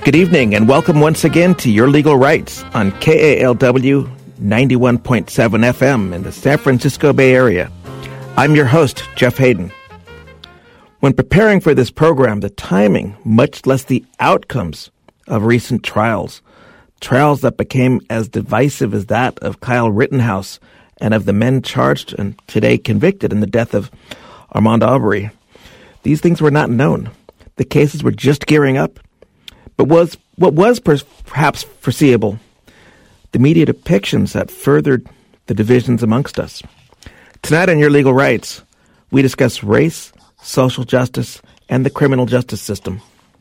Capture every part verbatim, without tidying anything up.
Good evening and welcome once again to Your Legal Rights on K A L W ninety-one point seven F M in the San Francisco Bay Area. I'm your host, Jeff Hayden. When preparing for this program, the timing, much less the outcomes of recent trials, trials that became as divisive as that of Kyle Rittenhouse and of the men charged and today convicted in the death of Ahmaud Arbery, these things were not known. The cases were just gearing up. But was what was per- perhaps foreseeable, the media depictions that furthered the divisions amongst us. Tonight on Your Legal Rights, we discuss race, social justice, and the criminal justice system.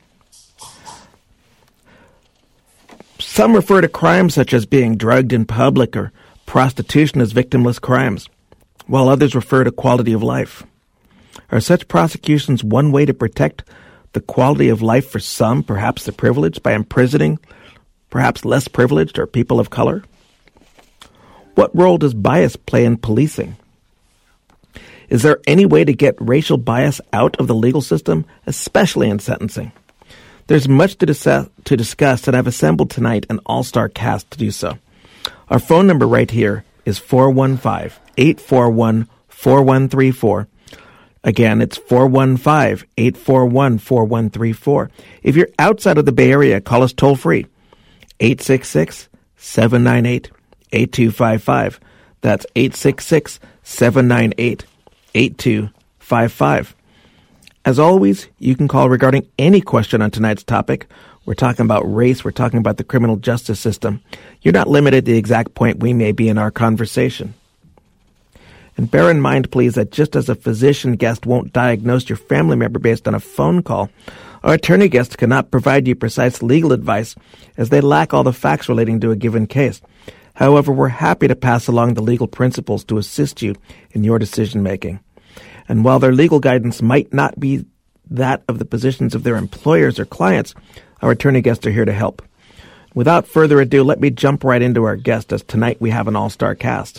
Some refer to crimes such as being drugged in public or prostitution as victimless crimes, while others refer to quality of life. Are such prosecutions one way to protect the quality of life for some, perhaps the privileged, by imprisoning perhaps less privileged or people of color? What role does bias play in policing? Is there any way to get racial bias out of the legal system, especially in sentencing? There's much to, dis- to discuss, and I've assembled tonight an all-star cast to do so. Our phone number right here is four one five, eight four one, four one three four. Again, it's four one five, eight four one, four one three four. If you're outside of the Bay Area, call us toll-free, eight six six, seven nine eight, eight two five five. That's eight six six, seven nine eight, eight two five five. As always, you can call regarding any question on tonight's topic. We're talking about race. We're talking about the criminal justice system. You're not limited to the exact point we may be in our conversation. And bear in mind, please, that just as a physician guest won't diagnose your family member based on a phone call, our attorney guests cannot provide you precise legal advice as they lack all the facts relating to a given case. However, we're happy to pass along the legal principles to assist you in your decision-making. And while their legal guidance might not be that of the positions of their employers or clients, our attorney guests are here to help. Without further ado, let me jump right into our guest, as tonight we have an all-star cast.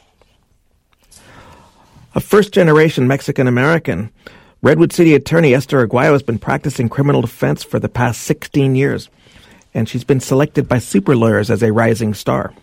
A first-generation Mexican-American, Redwood City attorney Esther Aguayo has been practicing criminal defense for the past sixteen years, and she's been selected by super lawyers as a rising star.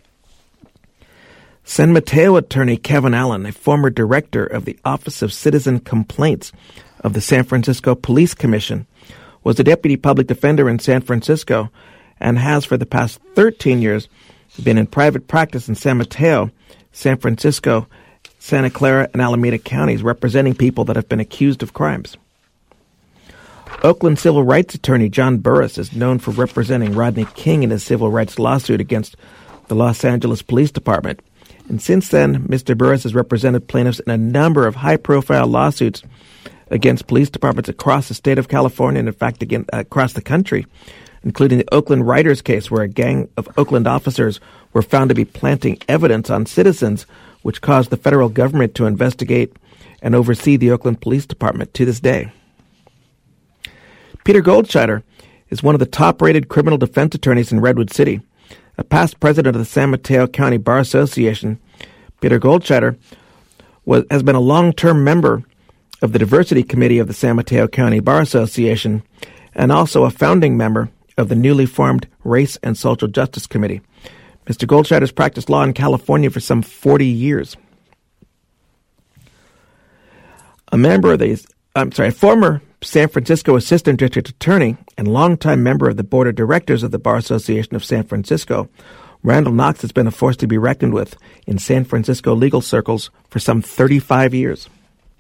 San Mateo attorney Kevin Allen, a former director of the Office of Citizen Complaints of the San Francisco Police Commission, was a deputy public defender in San Francisco and has for the past thirteen years been in private practice in San Mateo, San Francisco, Santa Clara, and Alameda counties, representing people that have been accused of crimes. Oakland civil rights attorney John Burris is known for representing Rodney King in his civil rights lawsuit against the Los Angeles Police Department. And since then, Mister Burris has represented plaintiffs in a number of high-profile lawsuits against police departments across the state of California and, in fact, again, across the country, including the Oakland Riders case, where a gang of Oakland officers were found to be planting evidence on citizens, which caused the federal government to investigate and oversee the Oakland Police Department to this day. Peter Goldscheider is one of the top-rated criminal defense attorneys in Redwood City. A past president of the San Mateo County Bar Association, Peter Goldscheider was, has been a long-term member of the Diversity Committee of the San Mateo County Bar Association and also a founding member of the newly formed Race and Social Justice Committee. Mister Goldscheider has practiced law in California for some forty years. A member of the, I'm sorry, a former San Francisco Assistant District Attorney and longtime member of the Board of Directors of the Bar Association of San Francisco, Randall Knox has been a force to be reckoned with in San Francisco legal circles for some thirty-five years.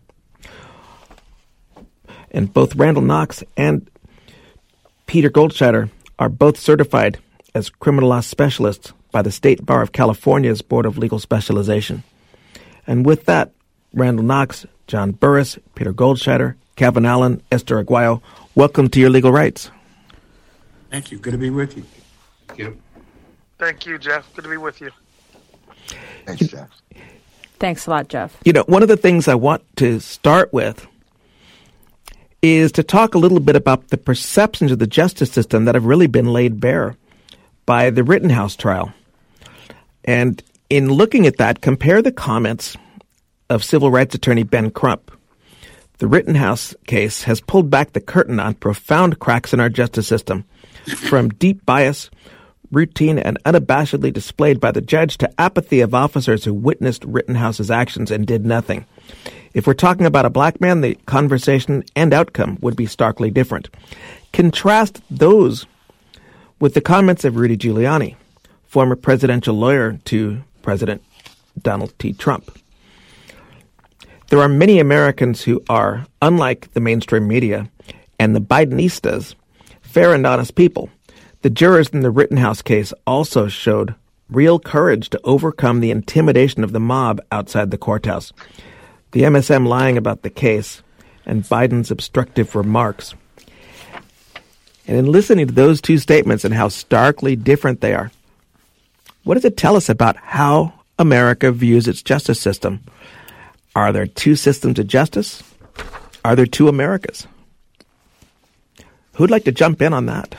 And both Randall Knox and Peter Goldscheider are both certified as criminal law specialists by the State Bar of California's Board of Legal Specialization. And with that, Randall Knox, John Burris, Peter Goldscheider, Kevin Allen, Esther Aguayo, welcome to Your Legal Rights. Thank you. Good to be with you. Thank you. Thank you, Jeff. Good to be with you. Thanks, Jeff. Thanks a lot, Jeff. You know, one of the things I want to start with is to talk a little bit about the perceptions of the justice system that have really been laid bare by the Rittenhouse trial. And in looking at that, compare the comments of civil rights attorney Ben Crump. The Rittenhouse case has pulled back the curtain on profound cracks in our justice system, from deep bias, routine and unabashedly displayed by the judge, to apathy of officers who witnessed Rittenhouse's actions and did nothing. If we're talking about a black man, the conversation and outcome would be starkly different. Contrast those with the comments of Rudy Giuliani, former presidential lawyer to President Donald T. Trump. There are many Americans who are, unlike the mainstream media and the Bidenistas, fair and honest people. The jurors in the Rittenhouse case also showed real courage to overcome the intimidation of the mob outside the courthouse. The M S M lying about the case and Biden's obstructive remarks. And in listening to those two statements and how starkly different they are, what does it tell us about how America views its justice system? Are there two systems of justice? Are there two Americas? Who'd like to jump in on that?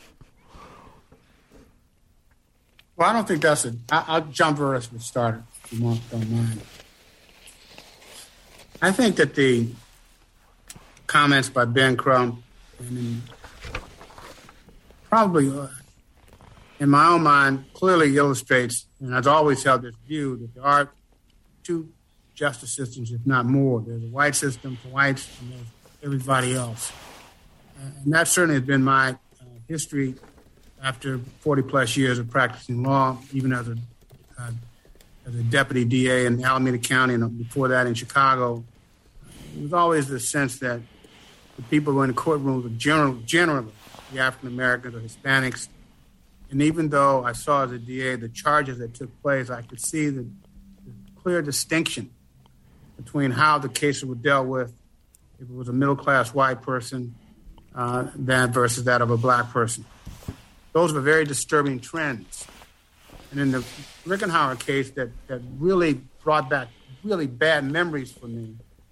Well, I don't think that's a... I, I'll jump right as we started, if you want, don't mind. I think that the comments by Ben Crump and probably, uh, in my own mind, clearly illustrates, and I've always held this view, that there are two justice systems, if not more. There's a white system for whites, and there's everybody else. And that certainly has been my uh, history after forty plus years of practicing law, even as a uh, as a deputy D A in Alameda County and before that in Chicago. It was always the sense that the people who were in the courtrooms were general, generally the African Americans or Hispanics. And even though I saw as a D A the charges that took place, I could see the, the clear distinction between how the cases were dealt with if it was a middle-class white person uh, than versus that of a black person. Those were very disturbing trends. And in the Rickenhauer case that, that really brought back really bad memories for me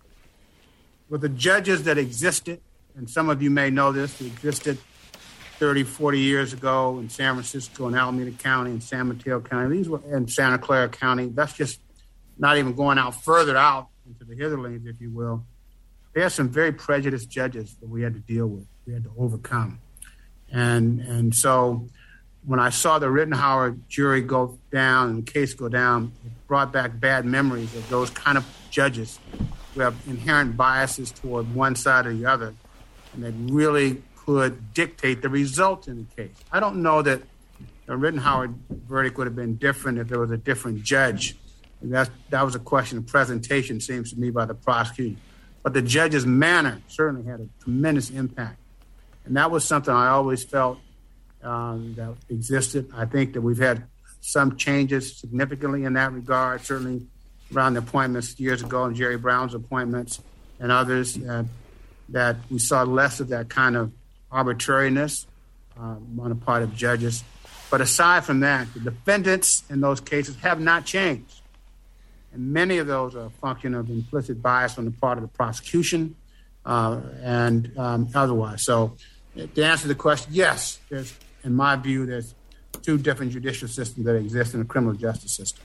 were the judges that existed, and some of you may know this, that existed thirty, forty years ago in San Francisco and Alameda County and San Mateo County. These were in Santa Clara County. That's just not even going out further out into the hitherlands, if you will. There are some very prejudiced judges that we had to deal with, we had to overcome. And and so when I saw the Rittenhauer jury go down and the case go down, it brought back bad memories of those kind of judges who have inherent biases toward one side or the other, and that really could dictate the result in the case. I don't know that the Rittenhauer verdict would have been different if there was a different judge. And that, that was a question of presentation, seems to me, by the prosecution. But the judge's manner certainly had a tremendous impact. And that was something I always felt um, that existed. I think that we've had some changes significantly in that regard, certainly around the appointments years ago and Jerry Brown's appointments and others, uh, that we saw less of that kind of arbitrariness um, on the part of judges. But aside from that, the defendants in those cases have not changed. And many of those are a function of implicit bias on the part of the prosecution uh, and um, otherwise. So to answer the question, yes, there's, in my view, there's two different judicial systems that exist in the criminal justice system.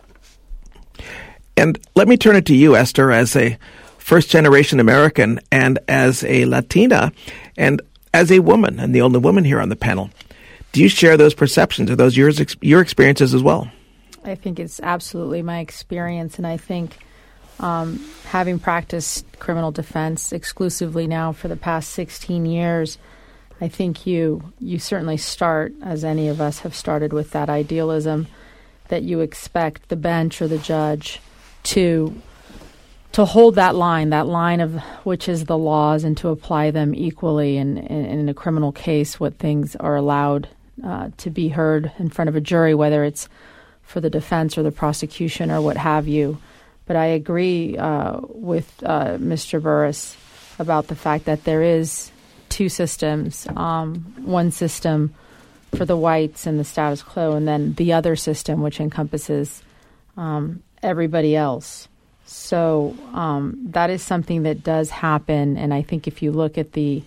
And let me turn it to you, Esther, as a first-generation American and as a Latina and as a woman, and the only woman here on the panel. Do you share those perceptions? Are those yours, your experiences as well? I think it's absolutely my experience, and I think um, having practiced criminal defense exclusively now for the past sixteen years, I think you you certainly start, as any of us have started, with that idealism that you expect the bench or the judge to to hold that line, that line of which is the laws, and to apply them equally. And, and in a criminal case, what things are allowed uh, to be heard in front of a jury, whether it's for the defense or the prosecution or what have you. But I agree uh, with uh, Mister Burris about the fact that there is two systems, um, one system for the whites and the status quo, and then the other system, which encompasses um, everybody else. So um, that is something that does happen, and I think if you look at the,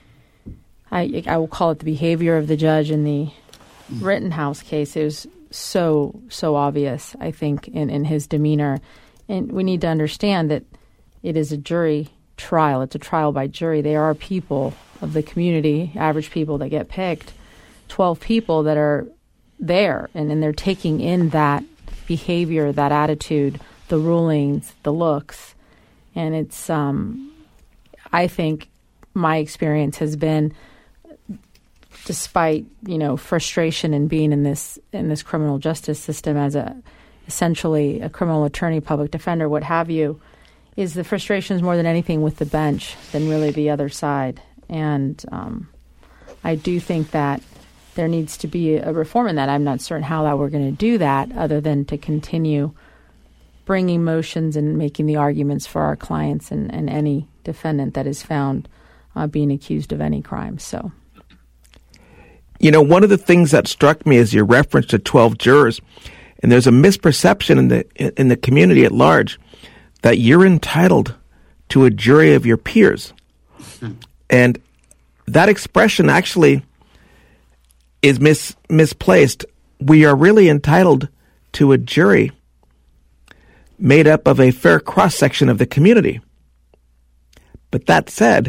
I, I will call it the behavior of the judge in the Rittenhouse case, it was so, so obvious, I think, in, in his demeanor. And we need to understand that it is a jury trial. It's a trial by jury. There are people of the community, average people, that get picked twelve people that are there, and, and they're taking in that behavior, that attitude, the rulings, the looks. And it's, um, I think my experience has been, despite, you know, frustration in being in this in this criminal justice system as a essentially a criminal attorney, public defender, what have you, is the frustrations more than anything with the bench than really the other side. And um, I do think that there needs to be a reform in that. I'm not certain how that we're going to do that other than to continue bringing motions and making the arguments for our clients and, and any defendant that is found uh, being accused of any crime. So, you know, one of the things that struck me is your reference to twelve jurors, and there's a misperception in the in the community at large that you're entitled to a jury of your peers. And that expression actually is mis- misplaced. We are really entitled to a jury made up of a fair cross-section of the community. But that said,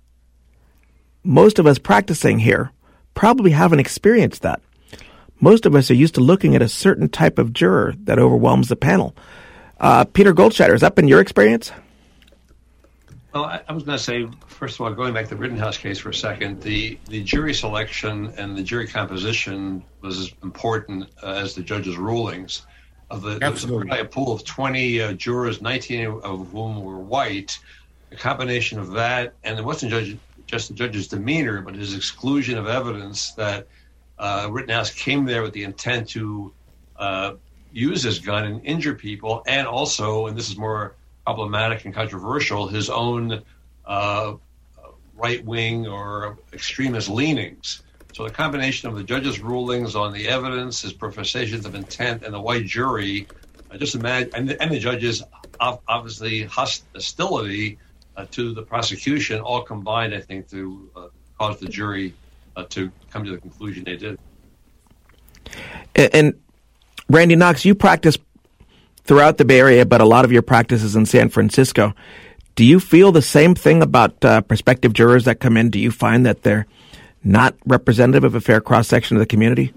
most of us practicing here probably haven't experienced that. Most of us are used to looking at a certain type of juror that overwhelms the panel. Uh, Peter Goldschneider, is that been your experience? Well, I, I was going to say, first of all, going back to the Rittenhouse case for a second, the, the jury selection and the jury composition was as important uh, as the judge's rulings. Of the, Absolutely. There was a pool of twenty uh, jurors, nineteen of whom were white. A combination of that, and it wasn't judge, just the judge's demeanor, but his exclusion of evidence that uh, Rittenhouse came there with the intent to uh, use his gun and injure people, and also, and this is more problematic and controversial, his own uh, right-wing or extremist leanings. So the combination of the judge's rulings on the evidence, his professations of intent, and the white jury, uh, just imagine, and the, and the judge's obviously hostility uh, to the prosecution, all combined, I think, to uh, cause the jury uh, to come to the conclusion they did. And, and Randy Knox, you practice throughout the Bay Area, but a lot of your practice is in San Francisco. Do you feel the same thing about uh, prospective jurors that come in? Do you find that they're not representative of a fair cross-section of the community?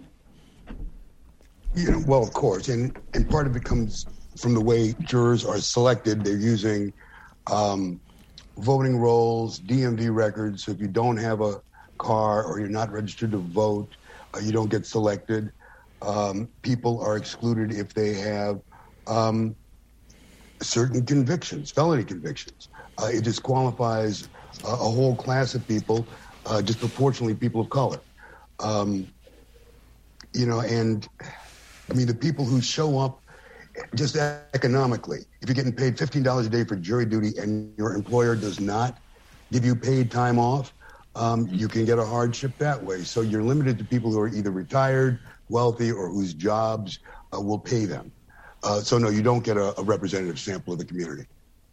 You know, well, of course, and, and part of it comes from the way jurors are selected. They're using um, voting rolls, D M V records. So if you don't have a car or you're not registered to vote, uh, you don't get selected. Um, people are excluded if they have um, certain convictions, felony convictions. Uh, it disqualifies a, a whole class of people, uh, disproportionately people of color. Um, you know, and I mean, the people who show up just economically, if you're getting paid fifteen dollars a day for jury duty and your employer does not give you paid time off, um, you can get a hardship that way. So you're limited to people who are either retired, wealthy, or whose jobs uh, will pay them. Uh, so no, you don't get a, a representative sample of the community.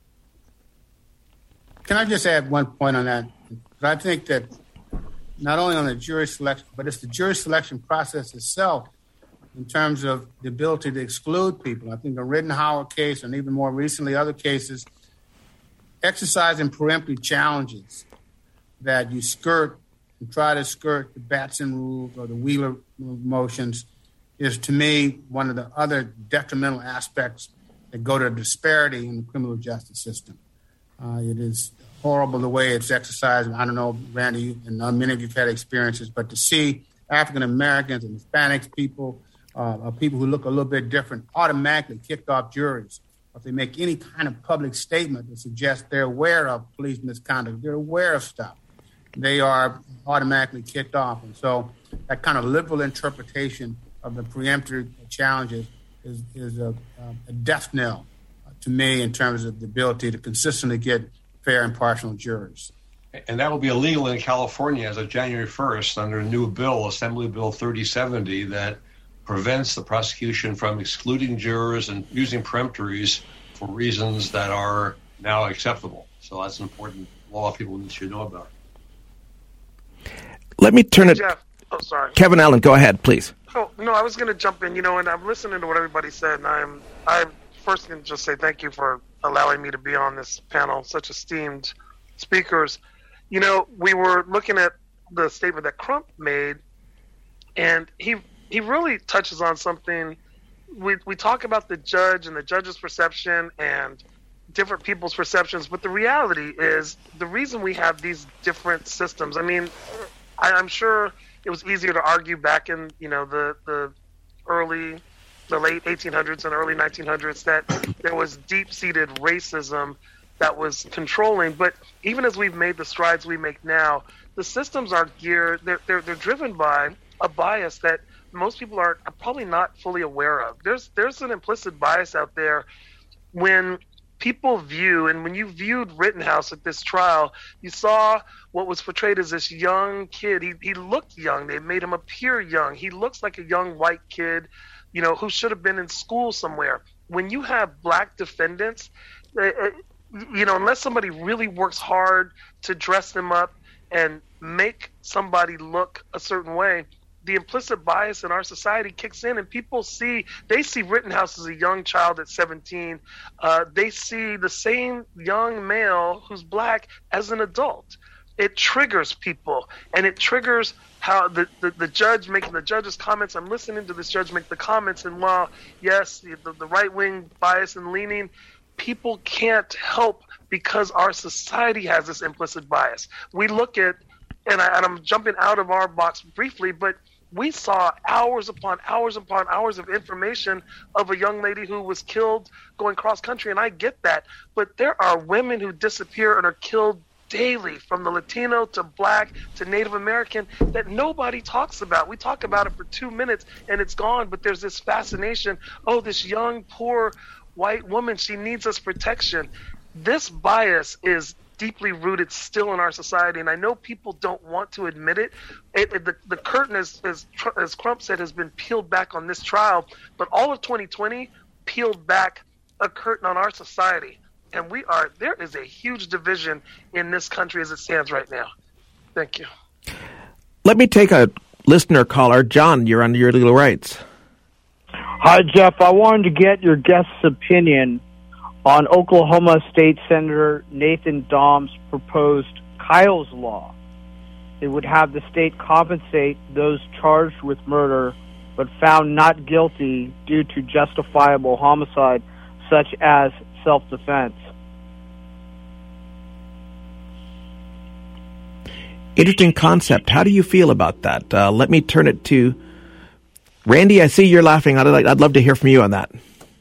Can I just add one point on that? I think that not only on the jury selection, but it's the jury selection process itself in terms of the ability to exclude people. I think the Rittenhouse case, and even more recently other cases, exercising preemptive challenges that you skirt and try to skirt the Batson rules or the Wheeler motions is, to me, one of the other detrimental aspects that go to the disparity in the criminal justice system. Uh, it is horrible the way it's exercised. I don't know, Randy, and many of you have had experiences, but to see African Americans and Hispanics people, uh, people who look a little bit different, automatically kicked off juries. If they make any kind of public statement that suggests they're aware of police misconduct, they're aware of stuff, they are automatically kicked off. And so that kind of liberal interpretation of the preemptive challenges is, is a, a death knell to me in terms of the ability to consistently get fair and impartial jurors. And that will be illegal in California as of January first under a new bill, Assembly Bill thirty seventy, that prevents the prosecution from excluding jurors and using peremptories for reasons that are now acceptable. So that's an important law people should know about. Let me turn it... Jeff, oh, sorry. Kevin Allen, go ahead, please. Oh, no, I was going to jump in, you know, and I'm listening to what everybody said, and I'm, I'm first going to just say thank you for allowing me to be on this panel, such esteemed speakers. You know, we were looking at the statement that Crump made And he he really touches on something. We we talk about the judge and the judge's perception and different people's perceptions, but the reality is the reason we have these different systems. I mean, I, I'm sure it was easier to argue back in, you know, the the early, the late eighteen hundreds and early nineteen hundreds that there was deep-seated racism that was controlling. But even as we've made the strides we make now, the systems are geared, they're, they're, they're driven by a bias that most people are probably not fully aware of. There's there's an implicit bias out there when people view, and when you viewed Rittenhouse at this trial, you saw what was portrayed as this young kid. He he looked young. They made him appear young. He looks like a young white kid, you know, who should have been in school somewhere. When you have black defendants, uh, you know, unless somebody really works hard to dress them up and make somebody look a certain way, the implicit bias in our society kicks in, and people see, they see Rittenhouse as a young child at seventeen. Uh, they see the same young male who's black as an adult. It triggers people, and it triggers how the, the, the judge making the judge's comments. I'm listening to this judge make the comments, and while, yes, the, the right-wing bias and leaning, people can't help because our society has this implicit bias. We look at, and, I, and I'm jumping out of our box briefly, but we saw hours upon hours upon hours of information of a young lady who was killed going cross-country, and I get that. But there are women who disappear and are killed daily, from the Latino to black to Native American, that nobody talks about. We talk about it for two minutes and it's gone, but there's this fascination. Oh, this young, poor white woman, she needs us protection. This bias is deeply rooted still in our society, and I know people don't want to admit it. it, it the, the curtain, as, as, as Crump said, has been peeled back on this trial, but all of twenty twenty peeled back a curtain on our society, and we are there is a huge division in this country as it stands right now. Thank you. Let me take a listener caller. John, you're on Your Legal Rights. Hi, Jeff. I wanted to get your guest's opinion on Oklahoma State Senator Nathan Daum's proposed Kyle's Law. It would have the state compensate those charged with murder but found not guilty due to justifiable homicide, such as self-defense. Interesting concept. How do you feel about that? Uh, let me turn it to Randy. I see you're laughing. I'd, like, I'd love to hear from you on that.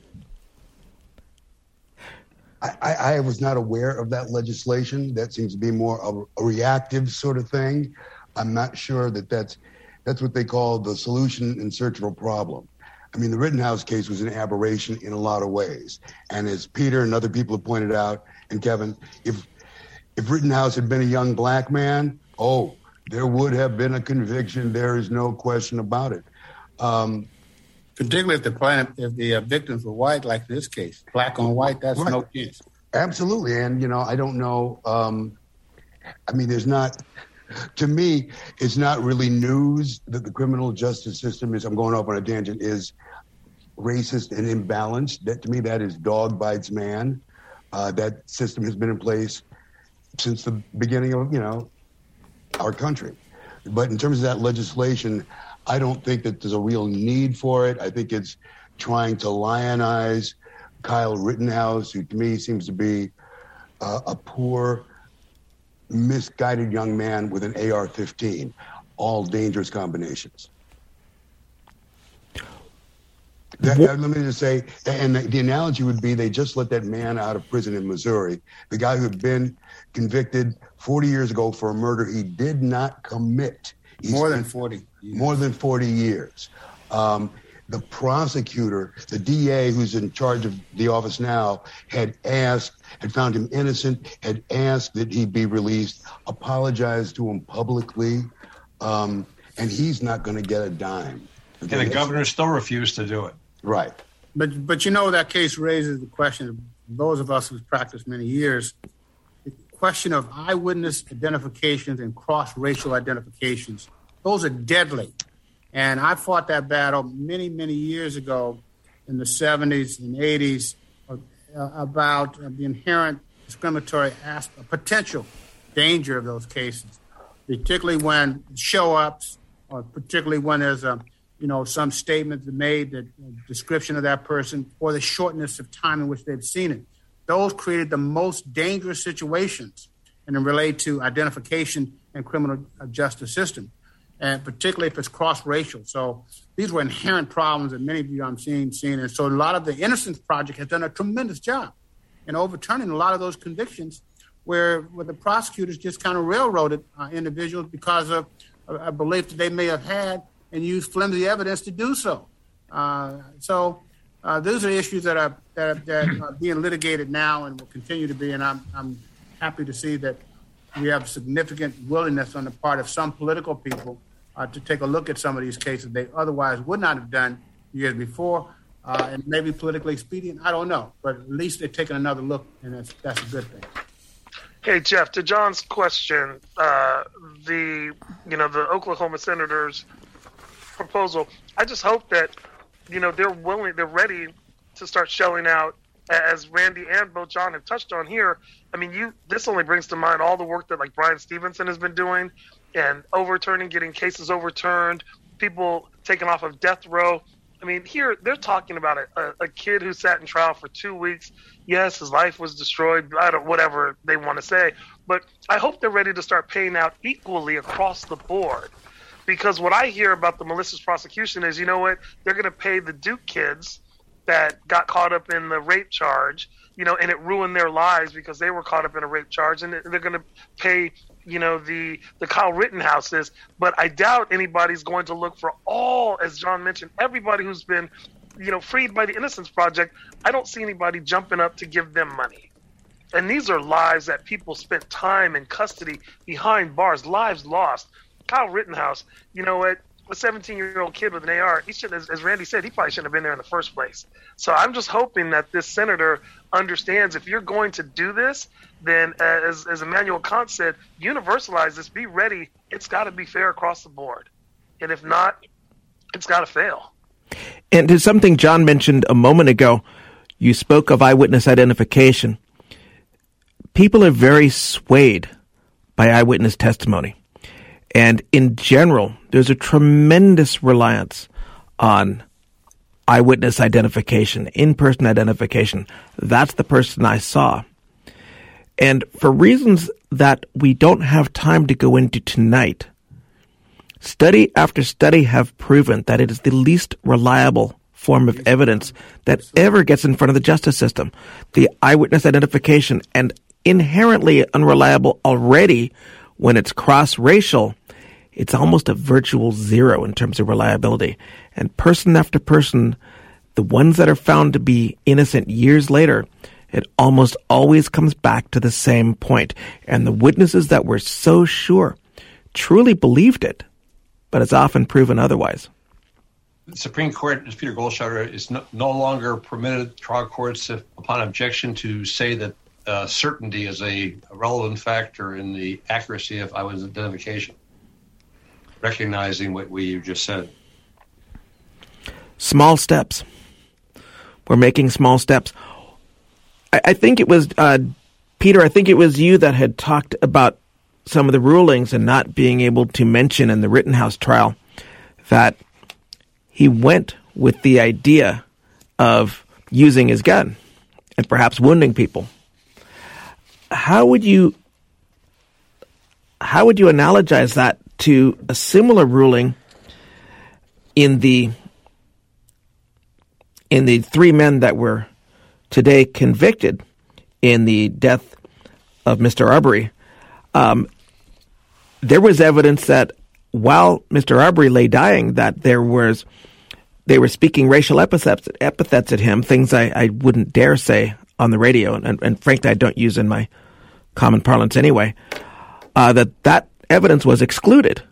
I, I was not aware of that legislation. That seems to be more a, a reactive sort of thing. I'm not sure that that's, that's what they call the solution in search of a problem. I mean, the Rittenhouse case was an aberration in a lot of ways. And as Peter and other people have pointed out, and Kevin, if if Rittenhouse had been a young black man, oh, there would have been a conviction. There is no question about it. Um, Particularly if the plaintiff, if the uh, victims were white, like this case, black on white, that's right. No chance. Absolutely. And, you know, I don't know. Um, I mean, there's not, to me, it's not really news that the criminal justice system is, I'm going off on a tangent, is racist and imbalanced. That, to me, that is dog bites man. Uh, that system has been in place since the beginning of, you know, our country. But in terms of that legislation, I don't think that there's a real need for it. I think it's trying to lionize Kyle Rittenhouse, who to me seems to be uh, a poor, misguided young man with an A R fifteen, all dangerous combinations. That, that, let me just say, and the, the analogy would be they just let that man out of prison in Missouri, the guy who had been convicted forty years ago for a murder he did not commit. He's more than forty. Years. More than forty years. Um, the prosecutor, the D A who's in charge of the office now, had asked, had found him innocent, had asked that he be released, apologized to him publicly, um, and he's not going to get a dime. Okay? And the governor still refused to do it. Right. But, but you know, that case raises the question of those of us who've practiced many years, the question of eyewitness identifications and cross-racial identifications. Those are deadly. And I fought that battle many, many years ago in the seventies and eighties uh, about uh, the inherent discriminatory aspect, potential danger of those cases, particularly when show-ups or particularly when there's a, you know, some statement made, that description of that person, or the shortness of time in which they've seen it. Those created the most dangerous situations and they relate to identification and criminal justice system, and particularly if it's cross-racial. So these were inherent problems that many of you I'm seeing, seeing. And so a lot of the Innocence Project has done a tremendous job in overturning a lot of those convictions where, where the prosecutors just kind of railroaded uh, individuals because of a, a belief that they may have had and used flimsy evidence to do so. Uh, so uh, those are issues that are, that are, that are being litigated now and will continue to be. And I'm, I'm happy to see that we have significant willingness on the part of some political people uh, to take a look at some of these cases they otherwise would not have done years before. Uh, and maybe politically expedient, I don't know. But at least they're taking another look, and that's, that's a good thing. Hey, Jeff, to John's question, uh, the, you know, the Oklahoma senators' proposal, I just hope that, you know, they're willing, they're ready to start shelling out, as Randy and both John have touched on here. I mean, you this only brings to mind all the work that, like, Brian Stevenson has been doing and overturning, getting cases overturned, people taken off of death row. I mean, here they're talking about a, a, a kid who sat in trial for two weeks. Yes, his life was destroyed. I don't, whatever they want to say. But I hope they're ready to start paying out equally across the board. Because what I hear about the malicious prosecution is, you know what, they're going to pay the Duke kids that got caught up in the rape charge, you know, and it ruined their lives because they were caught up in a rape charge, and they're going to pay, you know, the the Kyle Rittenhouses. But I doubt anybody's going to look for all, as John mentioned, everybody who's been, you know, freed by the Innocence Project. I don't see anybody jumping up to give them money. And these are lives that people spent time in custody behind bars, lives lost. Kyle Rittenhouse, you know what? A seventeen-year-old kid with an A R, he should, as, as Randy said, he probably shouldn't have been there in the first place. So I'm just hoping that this senator understands, if you're going to do this, then uh, as, as Immanuel Kant said, universalize this, be ready. It's got to be fair across the board. And if not, it's got to fail. And to something John mentioned a moment ago, you spoke of eyewitness identification. People are very swayed by eyewitness testimony. And in general, there's a tremendous reliance on eyewitness identification, in-person identification. That's the person I saw. And for reasons that we don't have time to go into tonight, study after study have proven that it is the least reliable form of evidence that ever gets in front of the justice system. The eyewitness identification, and inherently unreliable already when it's cross-racial, it's almost a virtual zero in terms of reliability. And person after person, the ones that are found to be innocent years later, it almost always comes back to the same point. And the witnesses that were so sure truly believed it, but it's often proven otherwise. The Supreme Court, as Peter Goldschauder, is no, no longer permitted trial courts, to, upon objection, to say that uh, certainty is a, a relevant factor in the accuracy of eyewitness identification. Recognizing what we just said. Small steps. We're making small steps. I, I think it was, uh, Peter, I think it was you that had talked about some of the rulings and not being able to mention in the Rittenhouse trial that he went with the idea of using his gun and perhaps wounding people. How would you, how would you analogize that to a similar ruling in the in the three men that were today convicted in the death of Mister Arbery? Um, there was evidence that while Mister Arbery lay dying, that there was they were speaking racial epithets epithets at him, things I, I wouldn't dare say on the radio, and, and, and frankly I don't use in my common parlance anyway. Uh, that that evidence was excluded.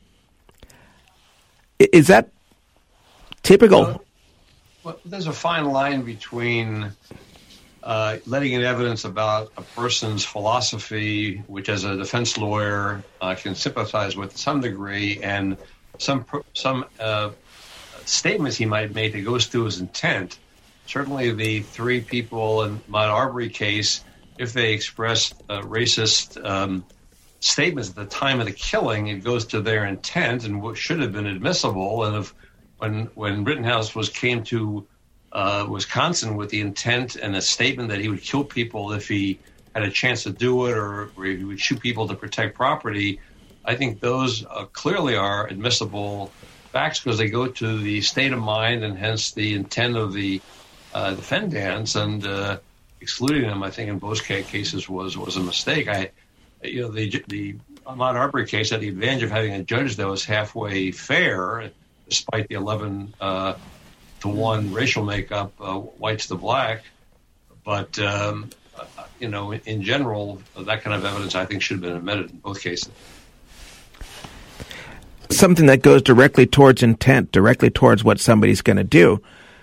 Is that typical? Well, well, there's a fine line between uh, letting in evidence about a person's philosophy, which as a defense lawyer uh, can sympathize with to some degree, and some some uh, statements he might make that goes through his intent. Certainly the three people in Ahmaud Arbery case, if they expressed uh, racist um, statements at the time of the killing, it goes to their intent and what should have been admissible. And if when when Rittenhouse was came to uh, Wisconsin with the intent and a statement that he would kill people if he had a chance to do it, or, or he would shoot people to protect property, I think those uh, clearly are admissible facts because they go to the state of mind and hence the intent of the uh, defendants. And uh, excluding them, I think, in both cases was was a mistake. I. You know, the the Ahmaud Arbery case had the advantage of having a judge that was halfway fair, despite the eleven uh, to one racial makeup, uh, whites to black. But um, uh, you know, in, in general, that kind of evidence I think should have been admitted in both cases. Something that goes directly towards intent, directly towards what somebody's going to do.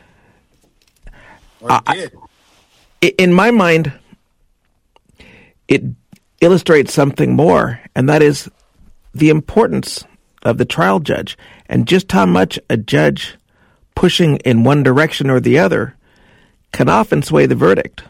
Or did. I, in my mind, it illustrates something more, and that is the importance of the trial judge and just how much a judge pushing in one direction or the other can often sway the verdict.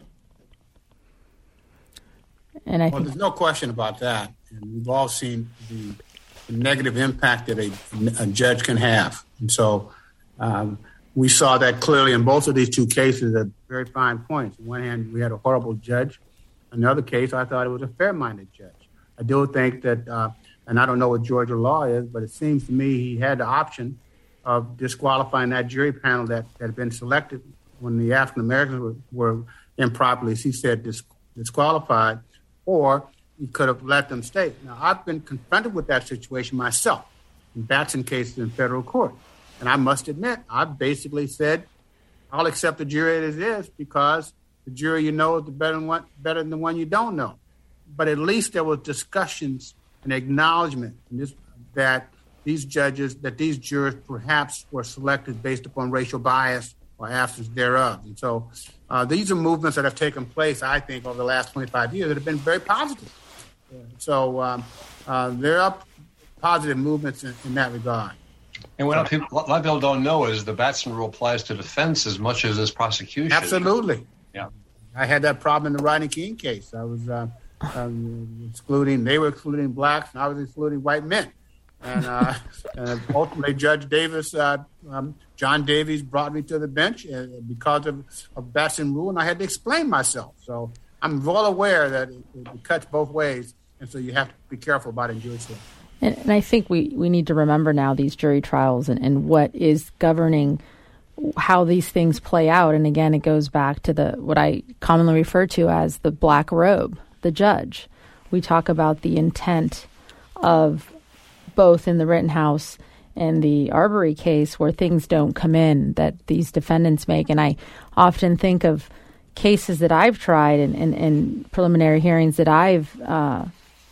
And I well, think there's no question about that. And we've all seen the, the negative impact that a, a judge can have. And so um, we saw that clearly in both of these two cases at very fine points. On one hand, we had a horrible judge. In the other case, I thought it was a fair-minded judge. I do think that, uh, and I don't know what Georgia law is, but it seems to me he had the option of disqualifying that jury panel that, that had been selected when the African-Americans were, were improperly, as he said, dis- disqualified, or he could have let them stay. Now, I've been confronted with that situation myself in Batson cases in federal court. And I must admit, I basically said, I'll accept the jury as is because the jury you know is the better than, one, better than the one you don't know. But at least there was discussions and acknowledgement in this, that these judges, that these jurors perhaps were selected based upon racial bias or absence thereof. And so uh, these are movements that have taken place, I think, over the last twenty-five years that have been very positive. Yeah. So um, uh, there are positive movements in, in that regard. And what people, a lot of people don't know is the Batson rule applies to defense as much as as prosecution. Absolutely. Yeah. I had that problem in the Rodney King case. I was uh, um, excluding, they were excluding blacks, and I was excluding white men. And, uh, and ultimately, Judge Davis, uh, um, John Davies, brought me to the bench uh, because of, of Batson rule, and I had to explain myself. So I'm well aware that it, it cuts both ways, and so you have to be careful about it in jury trial. And, and I think we, we need to remember now these jury trials and, and what is governing how these things play out. And again, it goes back to the what I commonly refer to as the black robe, the judge. We talk about the intent of both in the Rittenhouse and the Arbery case where things don't come in that these defendants make. And I often think of cases that I've tried and, and, and preliminary hearings that I've uh,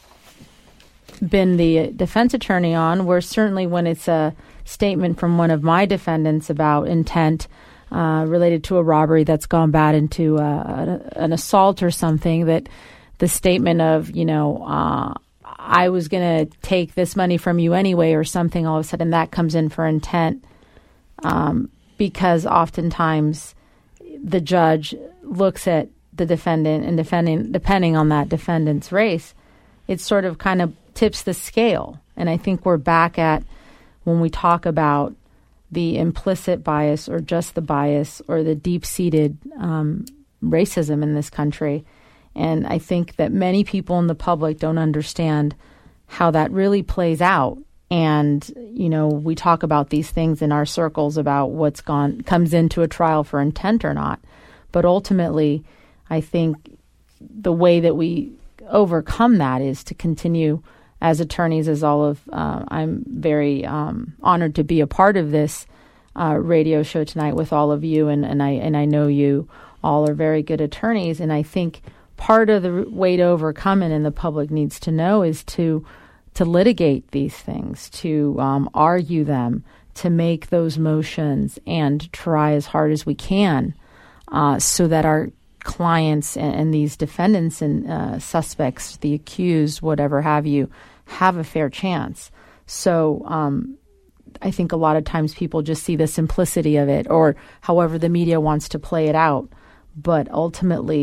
been the defense attorney on, where certainly when it's a statement from one of my defendants about intent uh, related to a robbery that's gone bad into uh, an assault or something, that the statement of, you know, uh, I was going to take this money from you anyway or something, all of a sudden that comes in for intent um, because oftentimes the judge looks at the defendant and defending, depending on that defendant's race, it sort of kind of tips the scale. And I think we're back at when we talk about the implicit bias or just the bias or the deep-seated um, racism in this country. And I think that many people in the public don't understand how that really plays out. And, you know, we talk about these things in our circles about what's gone comes into a trial for intent or not. But ultimately, I think the way that we overcome that is to continue as attorneys, as all of, uh, I'm very um, honored to be a part of this uh, radio show tonight with all of you, and, and I and I know you all are very good attorneys, and I think part of the way to overcome it, and the public needs to know, is to to litigate these things, to um, argue them, to make those motions, and try as hard as we can uh, so that our clients and, and these defendants and uh, suspects, the accused, whatever have you, have a fair chance. So um, I think a lot of times people just see the simplicity of it, or however the media wants to play it out. But ultimately,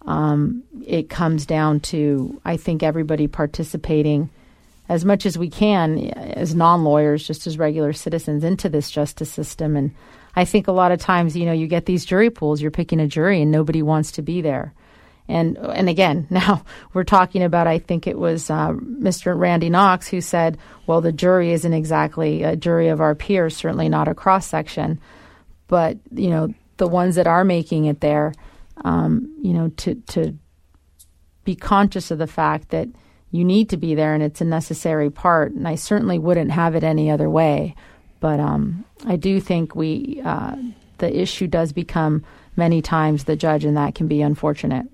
Um, it comes down to, I think, everybody participating as much as we can as non-lawyers, just as regular citizens, into this justice system. And I think a lot of times, you know, you get these jury pools, you're picking a jury and nobody wants to be there. And and again, now we're talking about, I think it was uh, Mister Randy Knox who said, well, the jury isn't exactly a jury of our peers, certainly not a cross-section. But, you know, the ones that are making it there, um, you know, to to be conscious of the fact that you need to be there and it's a necessary part. And I certainly wouldn't have it any other way. But um, I do think we uh, the issue does become many times the judge, and that can be unfortunate.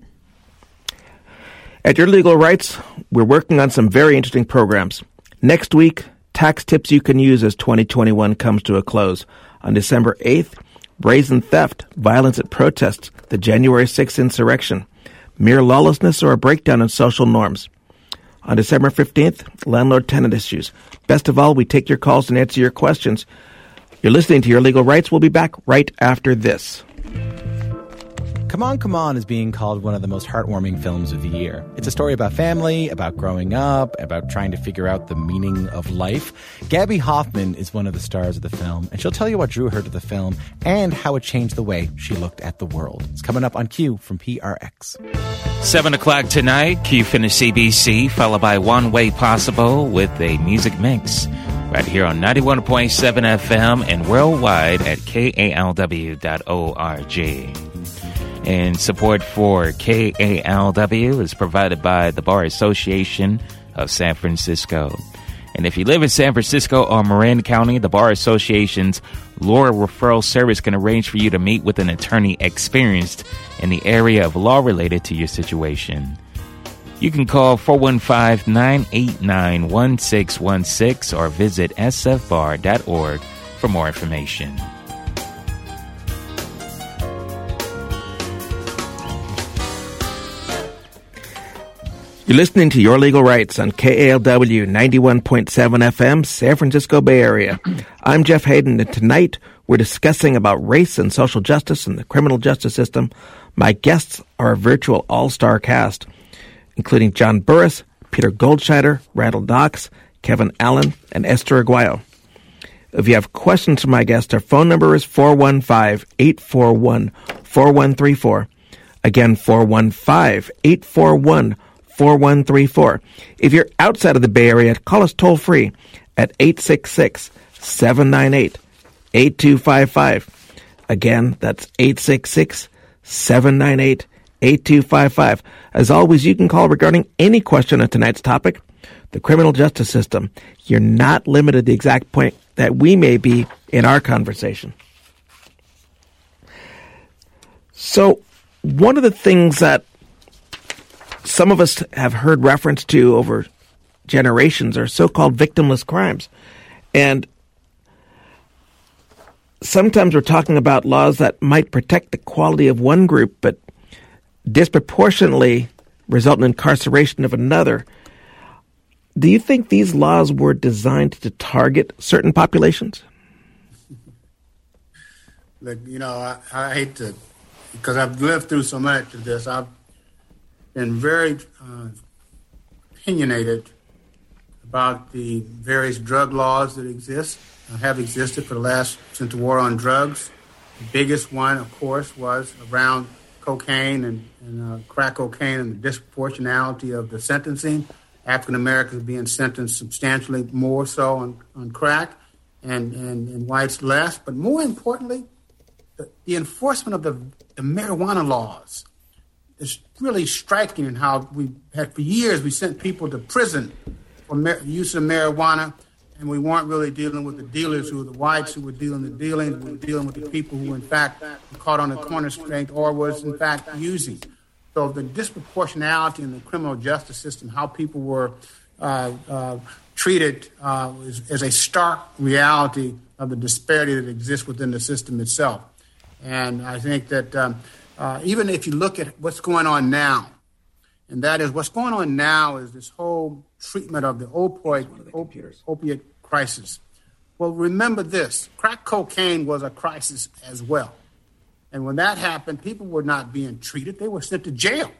At Your Legal Rights, we're working on some very interesting programs. Next week, tax tips you can use as twenty twenty-one comes to a close. On December eighth, brazen theft, violence at protests, the January sixth insurrection, mere lawlessness or a breakdown in social norms. On December fifteenth, landlord-tenant issues. Best of all, we take your calls and answer your questions. You're listening to Your Legal Rights. We'll be back right after this. Come On, Come On is being called one of the most heartwarming films of the year. It's a story about family, about growing up, about trying to figure out the meaning of life. Gabby Hoffman is one of the stars of the film, and she'll tell you what drew her to the film and how it changed the way she looked at the world. It's coming up on Q from P R X. seven o'clock tonight, Q finished C B C, followed by One Way Possible with a music mix. Right here on ninety-one point seven F M and worldwide at K A L W dot org. And support for K A L W is provided by the Bar Association of San Francisco. And if you live in San Francisco or Marin County, the Bar Association's law referral service can arrange for you to meet with an attorney experienced in the area of law related to your situation. You can call four one five, nine eight nine, one six one six or visit s f bar dot org for more information. You're listening to Your Legal Rights on K A L W ninety-one point seven F M, San Francisco Bay Area. I'm Jeff Hayden, and tonight we're discussing about race and social justice in the criminal justice system. My guests are a virtual all-star cast, including John Burris, Peter Goldschneider, Randall Knox, Kevin Allen, and Esther Aguayo. If you have questions for my guests, our phone number is four one five, eight four one, four one three four. Again, four one five, eight four one, four one three four. If you're outside of the Bay Area, call us toll-free at eight six six, seven nine eight, eight two five five. Again, that's eight six six, seven nine eight, eight two five five. As always, you can call regarding any question on tonight's topic, the criminal justice system. You're not limited to the exact point that we may be in our conversation. So, one of the things that some of us have heard reference to over generations are so-called victimless crimes. And sometimes we're talking about laws that might protect the quality of one group, but disproportionately result in incarceration of another. Do you think these laws were designed to target certain populations? Look, you know, I, I hate to, because I've lived through so much of this. I've been very uh, opinionated about the various drug laws that exist, uh, have existed for the last, since the war on drugs. The biggest one, of course, was around cocaine and, and uh, crack cocaine and the disproportionality of the sentencing. African Americans being sentenced substantially more so on, on crack and, and, and whites less. But more importantly, the, the enforcement of the, the marijuana laws. It's really striking in how we had for years we sent people to prison for mar- use of marijuana, and we weren't really dealing with the dealers who were the whites who were dealing the dealings. We were dealing with the people who, in fact, were caught on the corner street or was, in fact, using. So the disproportionality in the criminal justice system, how people were uh, uh, treated, uh, is, is a stark reality of the disparity that exists within the system itself. And I think that um, Uh, even if you look at what's going on now, and that is what's going on now is this whole treatment of the opioid, op- opiate crisis. Well, remember this, crack cocaine was a crisis as well. And when that happened, people were not being treated. They were sent to jail.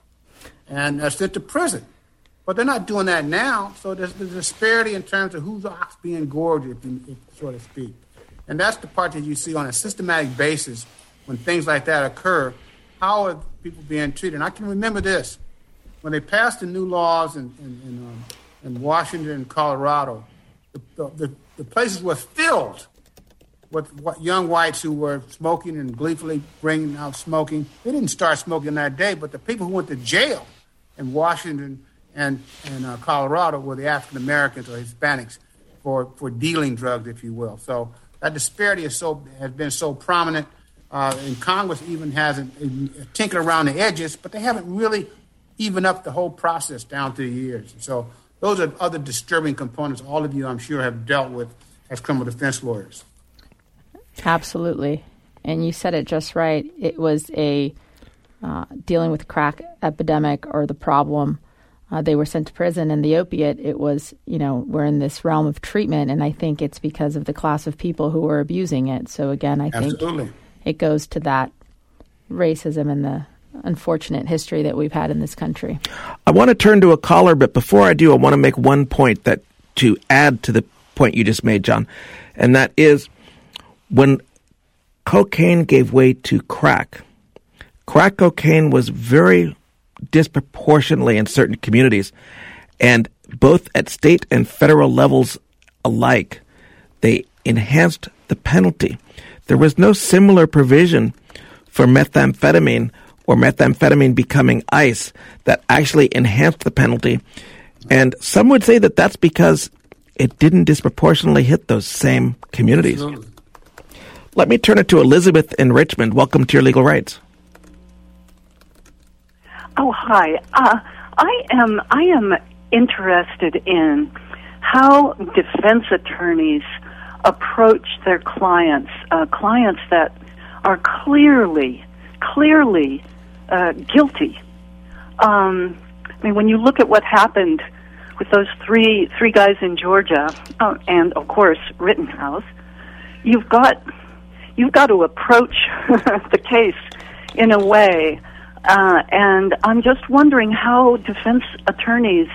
and uh, sent to prison. But they're not doing that now, so there's the disparity in terms of who's ox being gorged, if you, if, so to speak. And that's the part that you see on a systematic basis when things like that occur. How are people being treated? And I can remember this. When they passed the new laws in, in, in, um, in Washington and Colorado, the, the, the places were filled with young whites who were smoking and gleefully bringing out smoking. They didn't start smoking that day, but the people who went to jail in Washington and, and uh, Colorado were the African Americans or Hispanics for, for dealing drugs, if you will. So that disparity is so has been so prominent. Uh, and Congress even hasn't uh, tinkered around the edges, but they haven't really evened up the whole process down through the years. So those are other disturbing components all of you, I'm sure, have dealt with as criminal defense lawyers. Absolutely. And you said it just right. It was a uh, dealing with the crack epidemic or the problem. Uh, they were sent to prison, and the opiate, it was, you know, we're in this realm of treatment, and I think it's because of the class of people who were abusing it. So again, I think Absolutely. It goes to that racism and the unfortunate history that we've had in this country. I want to turn to a caller, but before I do, I want to make one point that to add to the point you just made, John, and that is when cocaine gave way to crack, crack cocaine was very disproportionately in certain communities, and both at state and federal levels alike, they enhanced the penalty. There was no similar provision for methamphetamine or methamphetamine becoming ice that actually enhanced the penalty. And some would say that that's because it didn't disproportionately hit those same communities. Absolutely. Let me turn it to Elizabeth in Richmond. Welcome to Your Legal Rights. Oh, hi. Uh, I am I am interested in how defense attorneys approach their clients, uh, clients that are clearly, clearly uh, guilty. Um, I mean, when you look at what happened with those three three guys in Georgia, uh, and of course Rittenhouse, you've got you've got to approach the case in a way, uh, and I'm just wondering how defense attorneys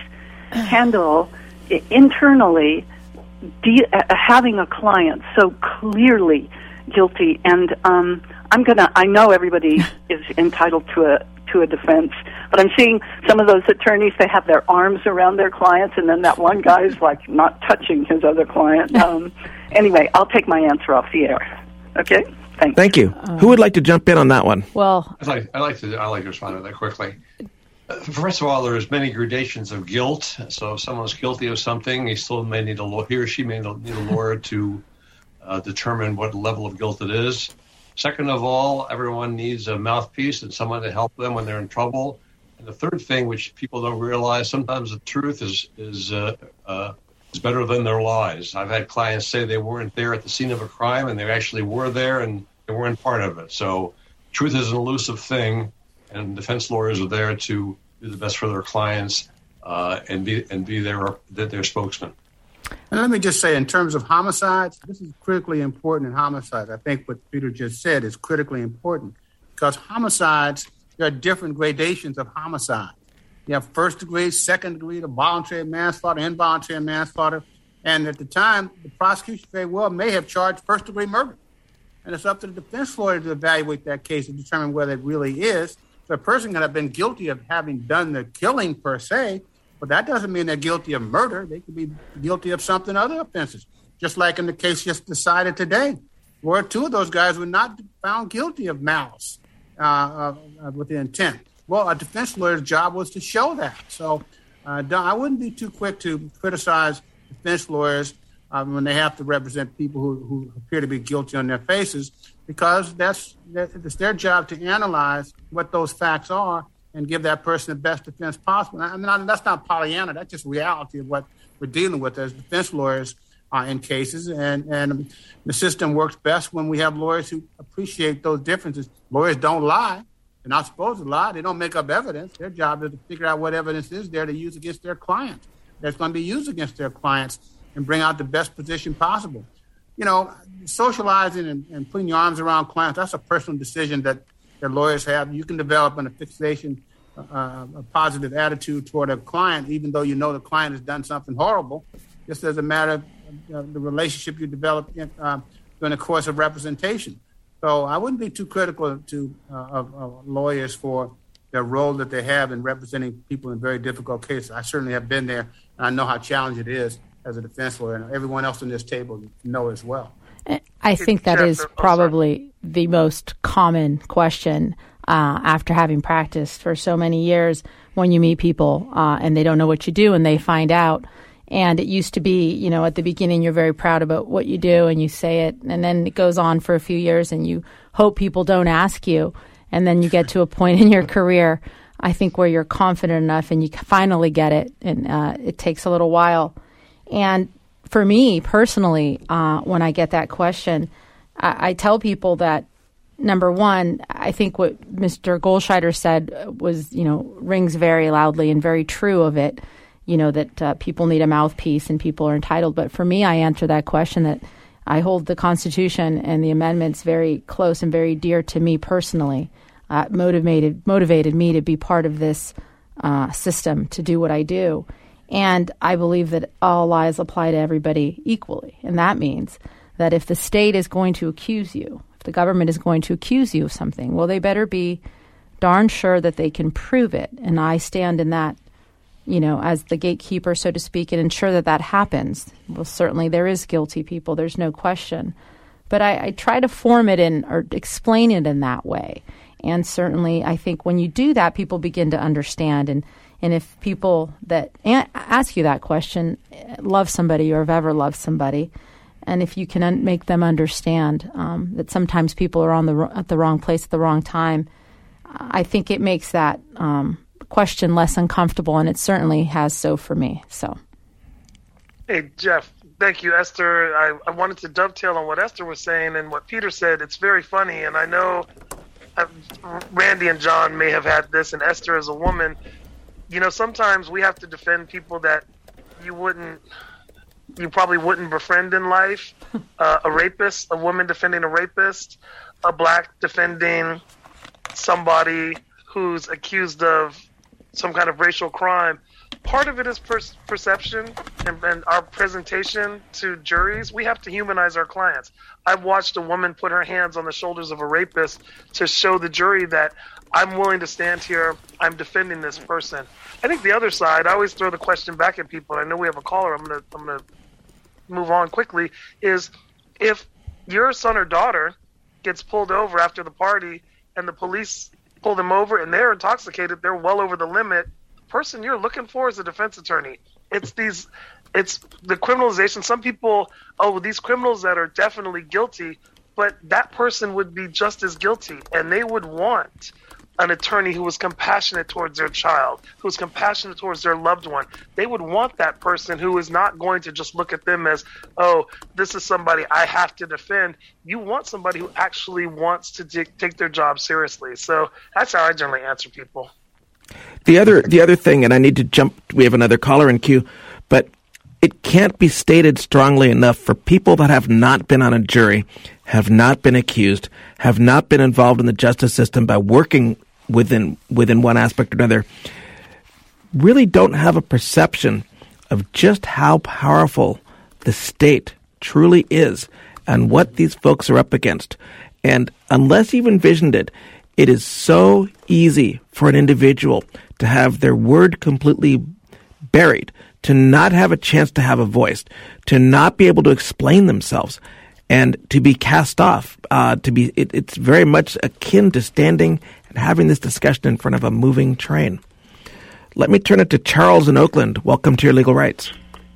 handle I- internally de- uh, having a client so clearly guilty. And um, I'm gonna. I know everybody is entitled to a to a defense, but I'm seeing some of those attorneys, they have their arms around their clients, and then that one guy is like not touching his other client. Um, anyway, I'll take my answer off the air. Okay? Thanks. Thank you. Um, Who would like to jump in on that one? Well, I'd like, I'd like to I'd like to respond to that quickly. Uh, first of all, there's many gradations of guilt. So if someone's guilty of something, he still may need a lawyer. He or she may need a lawyer to uh, determine what level of guilt it is. Second of all, everyone needs a mouthpiece and someone to help them when they're in trouble. And the third thing, which people don't realize, sometimes the truth is is uh, uh, is better than their lies. I've had clients say they weren't there at the scene of a crime, and they actually were there, and they weren't part of it. So truth is an elusive thing, and defense lawyers are there to do the best for their clients uh, and be and be their their spokesman. And let me just say, in terms of homicides, this is critically important in homicides. I think what Peter just said is critically important because homicides, there are different gradations of homicide. You have first degree, second degree, the voluntary manslaughter, involuntary manslaughter. And at the time, the prosecution very well may have charged first degree murder. And it's up to the defense lawyer to evaluate that case and determine whether it really is. So a person could have been guilty of having done the killing per se, but that doesn't mean they're guilty of murder. They could be guilty of something, other offenses. Just like in the case just decided today, where two of those guys were not found guilty of malice uh, uh, with the intent. Well, a defense lawyer's job was to show that. So uh, I wouldn't be too quick to criticize defense lawyers um, when they have to represent people who, who appear to be guilty on their faces, because that's it's their job to analyze what those facts are and give that person the best defense possible. I mean, that's not Pollyanna. That's just reality of what we're dealing with as defense lawyers uh, in cases. And, and the system works best when we have lawyers who appreciate those differences. Lawyers don't lie. They're not supposed to lie. They don't make up evidence. Their job is to figure out what evidence is there to use against their clients, that's going to be used against their clients, and bring out the best position possible. You know, socializing and, and putting your arms around clients, that's a personal decision that that lawyers have. You can develop an fixation uh, a positive attitude toward a client, even though you know the client has done something horrible, just as a matter of uh, the relationship you develop in, uh, during the course of representation. So I wouldn't be too critical to uh, of, of lawyers for their role that they have in representing people in very difficult cases. I certainly have been there, and I know how challenging it is as a defense lawyer, and everyone else on this table know as well. I think that is probably the most common question uh, after having practiced for so many years when you meet people uh, and they don't know what you do and they find out. And it used to be, you know, at the beginning you're very proud about what you do and you say it, and then it goes on for a few years and you hope people don't ask you. And then you get to a point in your career, I think, where you're confident enough and you finally get it. And uh, it takes a little while. And for me personally, uh, when I get that question, I, I tell people that, number one, I think what Mister Goldscheider said was, you know, rings very loudly and very true of it, you know, that uh, people need a mouthpiece and people are entitled. But for me, I answer that question that I hold the Constitution and the amendments very close and very dear to me personally. Uh, motivated motivated me to be part of this uh, system, to do what I do. And I believe that all laws apply to everybody equally. And that means that if the state is going to accuse you, if the government is going to accuse you of something, well, they better be darn sure that they can prove it. And I stand in that, you know, as the gatekeeper, so to speak, and ensure that that happens. Well, certainly there is guilty people. There's no question. But I, I try to form it in or explain it in that way. And certainly I think when you do that, people begin to understand. And, and if people that a- ask you that question love somebody or have ever loved somebody, and if you can un- make them understand um, that sometimes people are on the at the wrong place at the wrong time, I think it makes that um, question less uncomfortable, and it certainly has so for me. So, hey, Jeff, thank you, Esther. I, I wanted to dovetail on what Esther was saying and what Peter said. It's very funny, and I know uh, Randy and John may have had this, and Esther as a woman, you know, sometimes we have to defend people that you wouldn't, you probably wouldn't befriend in life. Uh, a rapist, a woman defending a rapist, a black defending somebody who's accused of some kind of racial crime. Part of it is per- perception and, and our presentation to juries. We have to humanize our clients. I've watched a woman put her hands on the shoulders of a rapist to show the jury that I'm willing to stand here. I'm defending this person. I think the other side, I always throw the question back at people. I know we have a caller. I'm gonna I'm gonna move on quickly. Is if your son or daughter gets pulled over after the party and the police pull them over and they're intoxicated, they're well over the limit. The person you're looking for is a defense attorney. It's these, it's the criminalization. Some people, oh, these criminals that are definitely guilty, but that person would be just as guilty, and they would want an attorney who was compassionate towards their child, who's compassionate towards their loved one. They would want that person who is not going to just look at them as, oh, this is somebody I have to defend. You want somebody who actually wants to t- take their job seriously. So that's how I generally answer people. The other, the other thing, and I need to jump, we have another caller in queue, but it can't be stated strongly enough for people that have not been on a jury, have not been accused, have not been involved in the justice system by working within within one aspect or another, really don't have a perception of just how powerful the state truly is and what these folks are up against. And unless you've envisioned it, it is so easy for an individual to have their word completely buried, to not have a chance to have a voice, to not be able to explain themselves, and to be cast off. Uh, to be, it, it's very much akin to standing and having this discussion in front of a moving train. Let me turn it to Charles in Oakland. Welcome to Your Legal Rights.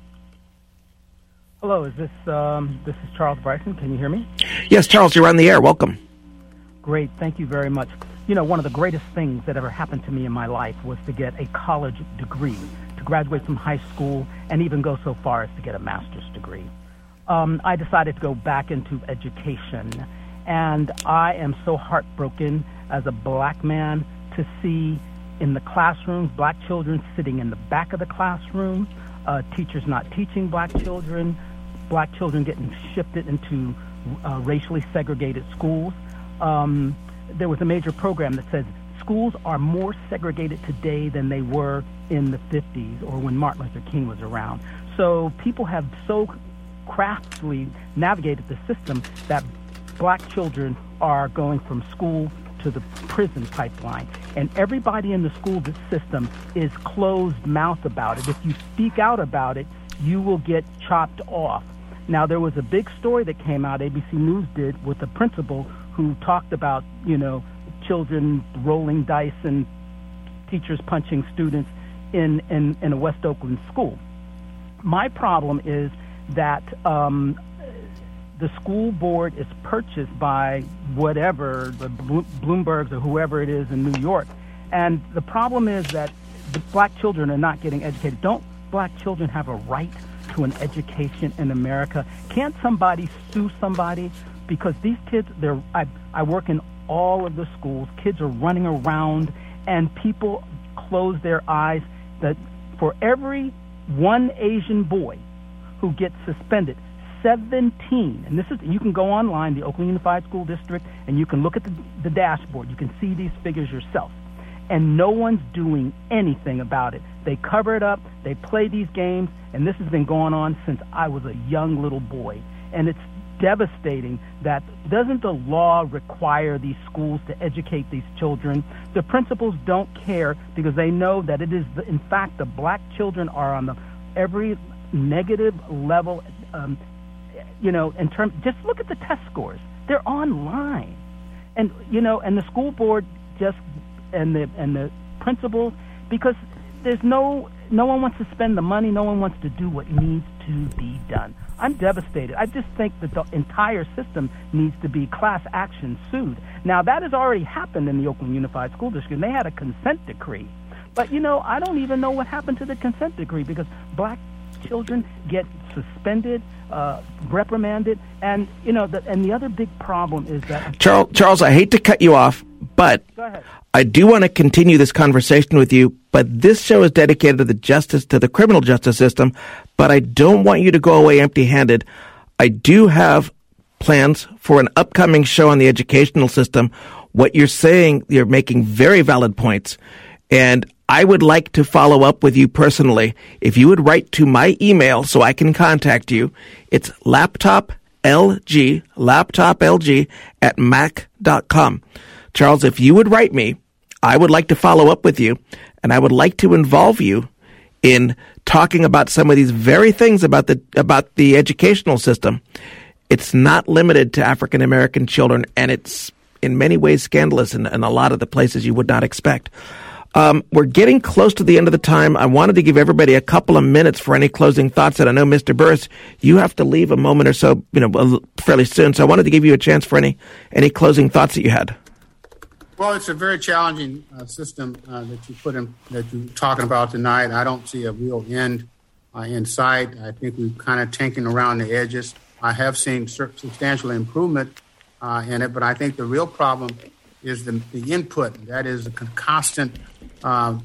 Hello, is this um, this is Charles Bryson? Can you hear me? Yes, Charles, you're on the air. Welcome. Great, thank you very much. You know, one of the greatest things that ever happened to me in my life was to get a college degree, to graduate from high school, and even go so far as to get a master's degree. Um, I decided to go back into education, and I am so heartbroken as a black man to see in the classrooms black children sitting in the back of the classroom, uh, teachers not teaching black children, black children getting shifted into uh, racially segregated schools. Um, there was a major program that says schools are more segregated today than they were in the fifties or when Martin Luther King was around. So people have so craftily navigated the system that black children are going from school to the prison pipeline. And everybody in the school system is closed mouth about it. If you speak out about it, you will get chopped off. Now, there was a big story that came out, A B C News did, with a principal who talked about, you know, children rolling dice and teachers punching students in, in, in a West Oakland school. My problem is that um, the school board is purchased by whatever, the Bloombergs or whoever it is in New York. And the problem is that the black children are not getting educated. Don't black children have a right to an education in America? Can't somebody sue somebody? Because these kids, they're, I, I work in all of the schools. Kids are running around, and people close their eyes that for every one Asian boy who gets suspended, seventeen, and this is, you can go online, the Oakland Unified School District, and you can look at the, the dashboard. You can see these figures yourself. And no one's doing anything about it. They cover it up, they play these games, and this has been going on since I was a young little boy. And it's devastating that doesn't the law require these schools to educate these children? The principals don't care because they know that it is, the, in fact, the black children are on the every negative level. Um, you know, in terms, just look at the test scores; they're online, and you know, and the school board just and the and the principals, because there's no no one wants to spend the money, no one wants to do what needs to be done. I'm devastated. I just think that the entire system needs to be class action sued. Now, that has already happened in the Oakland Unified School District, and they had a consent decree. But, you know, I don't even know what happened to the consent decree because black children get suspended, uh, reprimanded, and, you know, the, and the other big problem is that... Charles, Charles, I hate to cut you off, but I do want to continue this conversation with you, but this show is dedicated to the justice, to the criminal justice system, but I don't want you to go away empty-handed. I do have plans for an upcoming show on the educational system. What you're saying, you're making very valid points, and I would like to follow up with you personally. If you would write to my email so I can contact you, it's laptoplg, laptoplg at mac dot com. Charles, if you would write me, I would like to follow up with you, and I would like to involve you in talking about some of these very things about the about the educational system. It's not limited to African American children, and it's in many ways scandalous in, in a lot of the places you would not expect. Um, we're getting close to the end of the time. I wanted to give everybody a couple of minutes for any closing thoughts. And I know, Mister Burris, you have to leave a moment or so, you know, fairly soon. So I wanted to give you a chance for any any closing thoughts that you had. Well, it's a very challenging uh, system uh, that you put in, that you're talking about tonight. I don't see a real end uh, in sight. I think we're kind of tinkering around the edges. I have seen substantial improvement uh, in it, but I think the real problem is the, the input. That is the constant uh,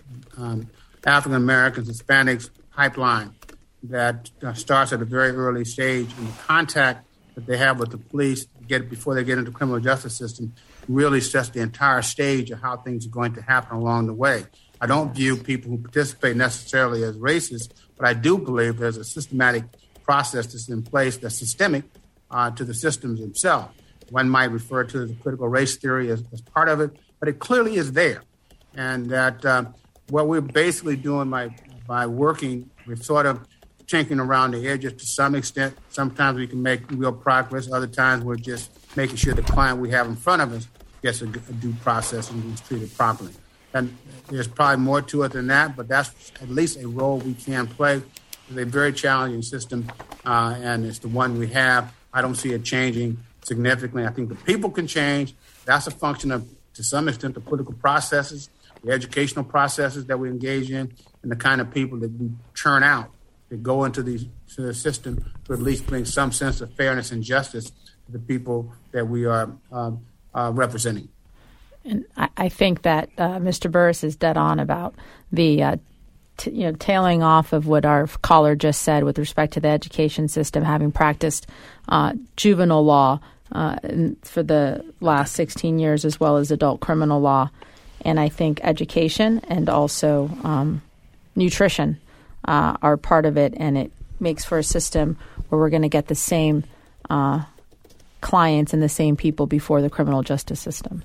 um, African Americans, Hispanics pipeline that uh, starts at a very early stage, and the contact that they have with the police get before they get into the criminal justice system really sets the entire stage of how things are going to happen along the way. I don't view people who participate necessarily as racist, but I do believe there's a systematic process that's in place that's systemic uh, to the systems themselves. One might refer to the critical race theory as, as part of it, but it clearly is there. And that uh, what we're basically doing by, by working, we're sort of tinkering around the edges to some extent. Sometimes we can make real progress. Other times we're just making sure the client we have in front of us gets a, a due process and is treated properly. And there's probably more to it than that, but that's at least a role we can play. It's a very challenging system, uh, and it's the one we have. I don't see it changing significantly. I think the people can change. That's a function of, to some extent, the political processes, the educational processes that we engage in, and the kind of people that we churn out that go into, these, to the system to at least bring some sense of fairness and justice to the people that we are uh, uh, representing. And I, I think that uh, Mister Burris is dead on about the uh, t- you know tailing off of what our caller just said with respect to the education system, having practiced uh, juvenile law uh, for the last sixteen years as well as adult criminal law. And I think education and also um, nutrition uh, are part of it, and it makes for a system where we're going to get the same uh, clients and the same people before the criminal justice system.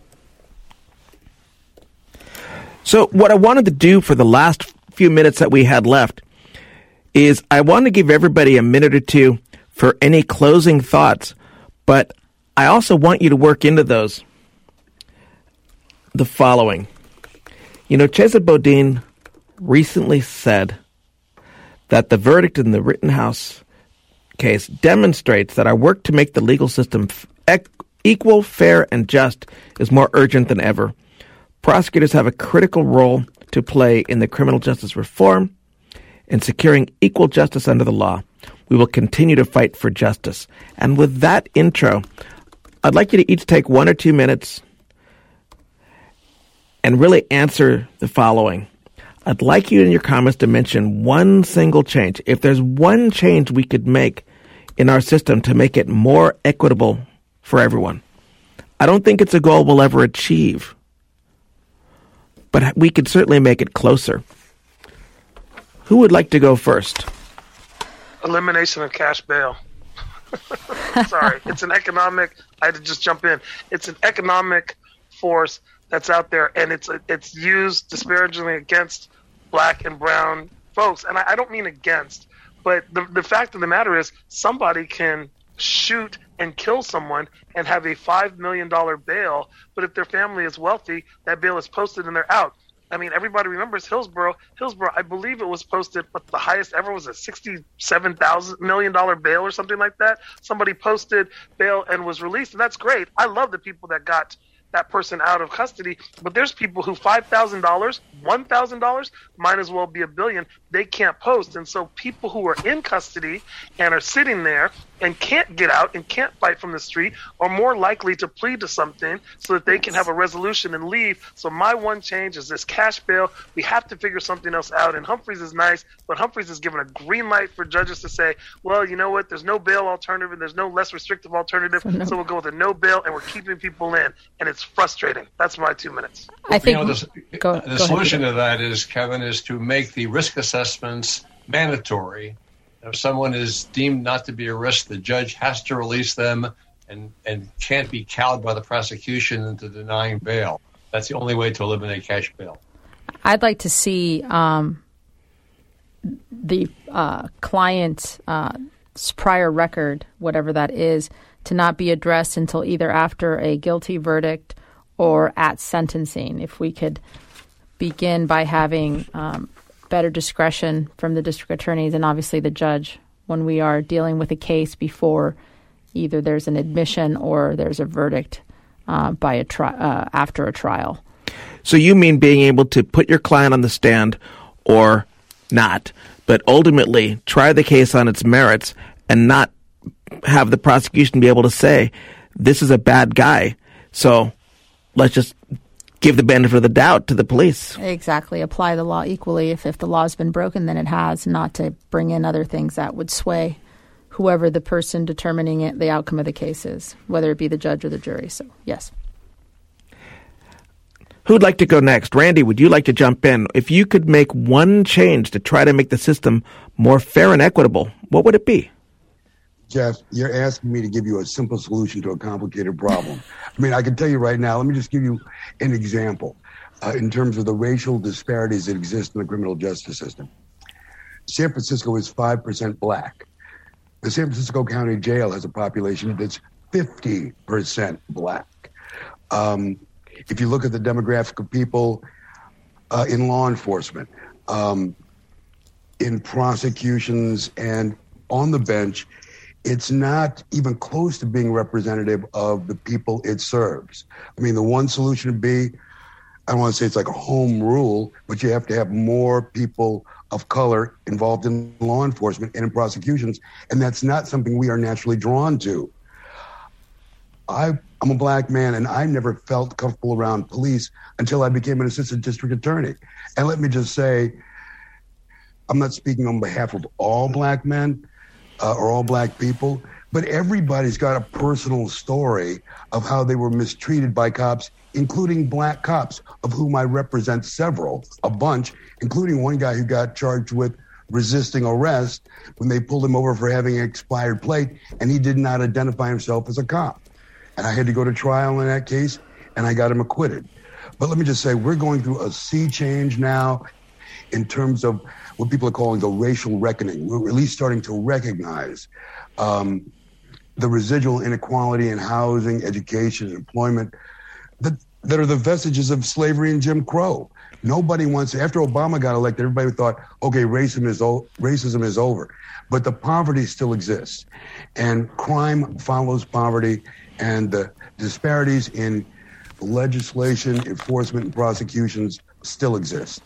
So what I wanted to do for the last few minutes that we had left is I want to give everybody a minute or two for any closing thoughts, but I also want you to work into those the following. You know, Chesa Boudin recently said that the verdict in the Rittenhouse case demonstrates that our work to make the legal system f- equal, fair, and just is more urgent than ever. Prosecutors have a critical role to play in the criminal justice reform and securing equal justice under the law. We will continue to fight for justice. And with that intro, I'd like you to each take one or two minutes and really answer the following. I'd like you in your comments to mention one single change. If there's one change we could make in our system to make it more equitable for everyone. I don't think it's a goal we'll ever achieve, but we could certainly make it closer. Who would like to go first? Elimination of cash bail. Sorry, it's an economic, I had to just jump in. It's an economic force that's out there, and it's it's used disparagingly against black and brown folks. And I, I don't mean against, but the the fact of the matter is somebody can shoot and kill someone and have a five million dollars bail, but if their family is wealthy, that bail is posted and they're out. I mean, everybody remembers Hillsborough. Hillsborough, I believe it was posted, but the highest ever was a sixty-seven thousand million dollars bail or something like that. Somebody posted bail and was released, and that's great. I love the people that got that person out of custody, but there's people who five thousand dollars, one thousand dollars might as well be a billion. They can't post. And so people who are in custody and are sitting there and can't get out and can't fight from the street are more likely to plead to something so that they can have a resolution and leave. So my one change is this cash bail. We have to figure something else out. And Humphreys is nice, but Humphreys is given a green light for judges to say, well, you know what, there's no bail alternative and there's no less restrictive alternative. So, no. so we'll go with a no bail and we're keeping people in. And it's frustrating. That's my two minutes. I think you know, the, go, the go solution ahead. to that is, Kevin, is to make the risk assessments mandatory. If someone is deemed not to be a risk, the judge has to release them and, and can't be cowed by the prosecution into denying bail. That's the only way to eliminate cash bail. I'd like to see um, the uh, client's uh, prior record, whatever that is, to not be addressed until either after a guilty verdict or at sentencing. If we could begin by having um, better discretion from the district attorneys and obviously the judge when we are dealing with a case before either there's an admission or there's a verdict uh, by a tri- uh, after a trial. So you mean being able to put your client on the stand or not, but ultimately try the case on its merits and not have the prosecution be able to say, this is a bad guy, so let's just give the benefit of the doubt to the police. Exactly. Apply the law equally. If, if the law's been broken, then it has, not to bring in other things that would sway whoever the person determining it, the outcome of the case is, whether it be the judge or the jury. So, yes. Who'd like to go next? Randy, would you like to jump in? If you could make one change to try to make the system more fair and equitable, what would it be? Jeff, you're asking me to give you a simple solution to a complicated problem. I mean, I can tell you right now, let me just give you an example uh, in terms of the racial disparities that exist in the criminal justice system. San Francisco is five percent black. The San Francisco County Jail has a population that's fifty percent black. Um, if you look at the demographic of people uh, in law enforcement, um, in prosecutions, and on the bench, it's not even close to being representative of the people it serves. I mean, the one solution would be, I don't want to say it's like a home rule, but you have to have more people of color involved in law enforcement and in prosecutions, and that's not something we are naturally drawn to. I, I'm a black man, and I never felt comfortable around police until I became an assistant district attorney. And let me just say, I'm not speaking on behalf of all black men, Uh, or all black people, But everybody's got a personal story of how they were mistreated by cops, including black cops, of whom I represent several, a bunch, including one guy who got charged with resisting arrest when they pulled him over for having an expired plate, and he did not identify himself as a cop. And I had to go to trial in that case, and I got him acquitted. But let me just say, we're going through a sea change now in terms of what people are calling the racial reckoning. We're at least starting to recognize um, the residual inequality in housing, education, employment that, that are the vestiges of slavery and Jim Crow. Nobody wants, after Obama got elected, everybody thought, okay, racism is, o- racism is over. But the poverty still exists. And crime follows poverty, and the disparities in legislation, enforcement, and prosecutions still exist.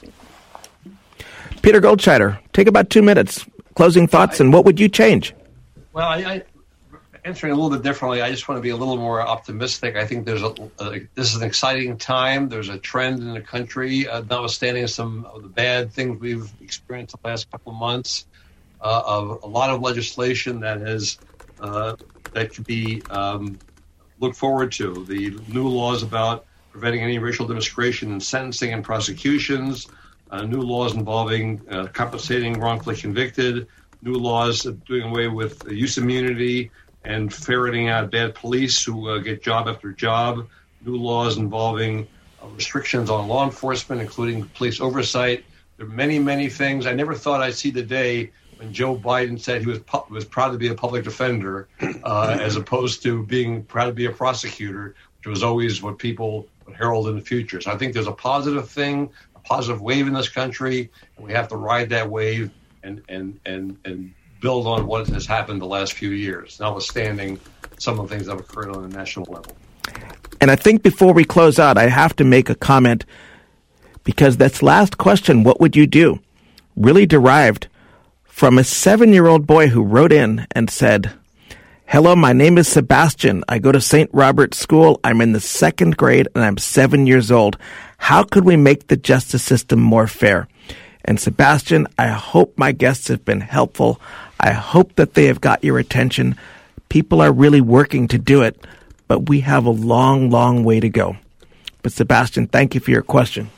Peter Goldscheider, take about two minutes. Closing thoughts, and what would you change? Well, I, I answering a little bit differently. I just want to be a little more optimistic. I think there's a, a this is an exciting time. There's a trend in the country, uh, notwithstanding some of the bad things we've experienced the last couple of months, uh, of a lot of legislation that has uh, that could be um, looked forward to. The new laws about preventing any racial discrimination in sentencing and prosecutions. Uh, new laws involving uh, compensating wrongfully convicted, new laws doing away with use immunity and ferreting out bad police who uh, get job after job, new laws involving uh, restrictions on law enforcement, including police oversight. There are many, many things. I never thought I'd see the day when Joe Biden said he was pu- was proud to be a public defender uh, as opposed to being proud to be a prosecutor, which was always what people would herald in the future. So I think there's a positive thing, positive wave in this country, and we have to ride that wave and and and and build on what has happened the last few years, notwithstanding some of the things that have occurred on a national level. And I think before we close out, I have to make a comment, because this last question, what would you do, really derived from a seven-year-old boy who wrote in and said, "Hello, my name is Sebastian. I go to Saint Robert's School. I'm in the second grade, and I'm seven years old. How could we make the justice system more fair?" And Sebastian, I hope my guests have been helpful. I hope that they have got your attention. People are really working to do it, but we have a long, long way to go. But Sebastian, thank you for your question.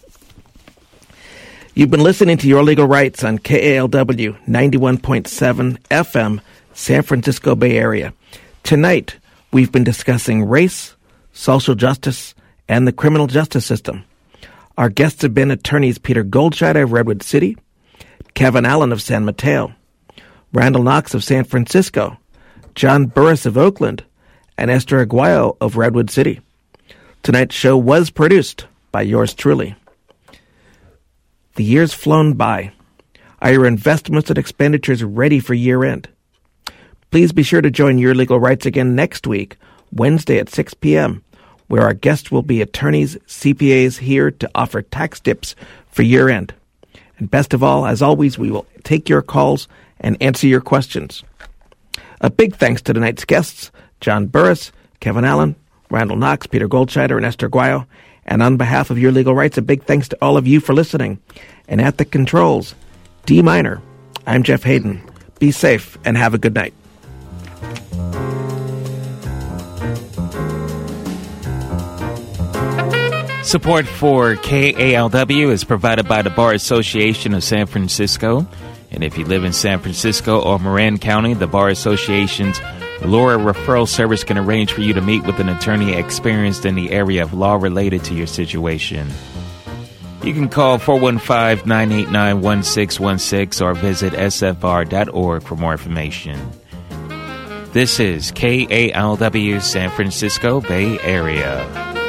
You've been listening to Your Legal Rights on K A L W ninety-one point seven F M, San Francisco Bay Area. Tonight, we've been discussing race, social justice, and the criminal justice system. Our guests have been attorneys Peter Goldscheider of Redwood City, Kevin Allen of San Mateo, Randall Knox of San Francisco, John Burris of Oakland, and Esther Aguayo of Redwood City. Tonight's show was produced by yours truly. The year's flown by. Are your investments and expenditures ready for year-end? Please be sure to join Your Legal Rights again next week, Wednesday at six p.m., where our guests will be attorneys, C P As here to offer tax tips for year-end. And best of all, as always, we will take your calls and answer your questions. A big thanks to tonight's guests, John Burris, Kevin Allen, Randall Knox, Peter Goldscheider, and Esther Aguayo. And on behalf of Your Legal Rights, a big thanks to all of you for listening. And at the controls, D Minor, I'm Jeff Hayden. Be safe and have a good night. Support for K A L W is provided by the Bar Association of San Francisco. And if you live in San Francisco or Marin County, the Bar Association's Law Referral Service can arrange for you to meet with an attorney experienced in the area of law related to your situation. You can call four one five, nine eight nine, one six one six or visit S F R dot org for more information. This is K A L W San Francisco Bay Area.